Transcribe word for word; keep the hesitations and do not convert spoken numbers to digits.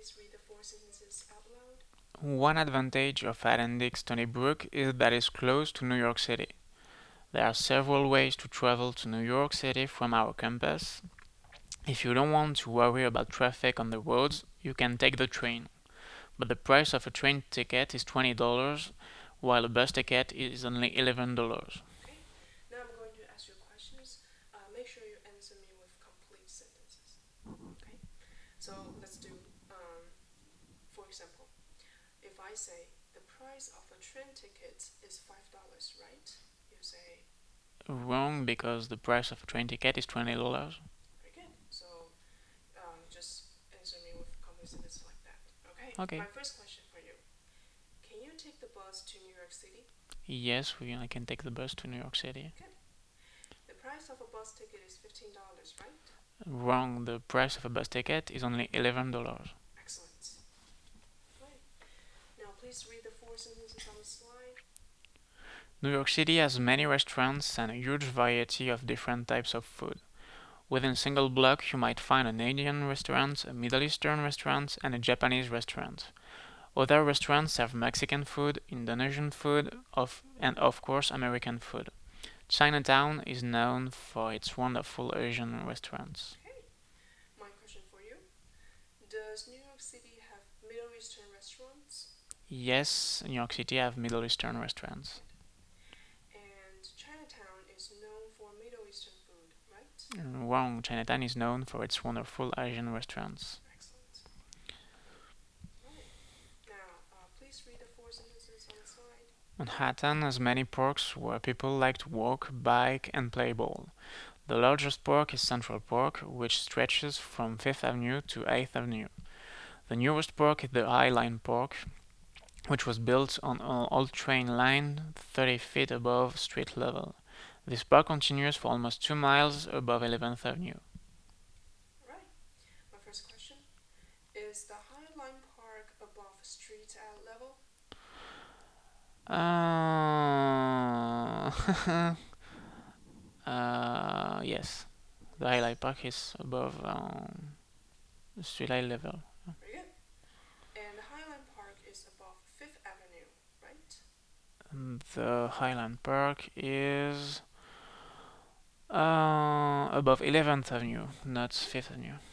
please read the four sentences out loud? One advantage of attending Stony Brook is that it's close to New York City. There are several ways to travel to New York City from our campus. If you don't want to worry about traffic on the roads, you can take the train. But the price of a train ticket is twenty dollars, while a bus ticket is only eleven dollars. Okay. Now I'm going to ask you questions. Uh, make sure you answer me with complete sentences. Okay. So let's do, um, for example, if I say the price of a train ticket is five dollars, right? You say Wrong, because the price of a train ticket is twenty dollars. very good. So um, just answer me with complete sentences like that. Okay. Okay. My first question for you: can you take the bus to New York City? Yes, we, I can take the bus to New York City. Good. The price of a bus ticket is fifteen dollars, right? Wrong, the price of a bus ticket is only eleven dollars. Excellent. Right. Now please read the four sentences on the slide. New York City has many restaurants and a huge variety of different types of food. Within a single block, you might find an Indian restaurant, a Middle Eastern restaurant, and a Japanese restaurant. Other restaurants serve Mexican food, Indonesian food, of, and of course American food. Chinatown is known for its wonderful Asian restaurants. Okay. My question for you: does New York City have Middle Eastern restaurants? Yes, New York City have Middle Eastern restaurants. Good. And Chinatown is known for Middle Eastern food, right? Wrong, Chinatown is known for its wonderful Asian restaurants. Excellent. Right. Now, uh, please read the four sentences on the slide. Manhattan has many parks where people like to walk, bike, and play ball. The largest park is Central Park, which stretches from Fifth Avenue to eighth Avenue. The newest park is the High Line Park, which was built on an old train line thirty feet above street level. This park continues for almost two miles above eleventh Avenue. Right. My first question: is the High Line Park above street level? Uh, uh, yes, the High Line Park is above um, street level. Very good. And the High Line Park is above Fifth Avenue, right? The Highland Park is uh, above eleventh Avenue, not fifth Avenue.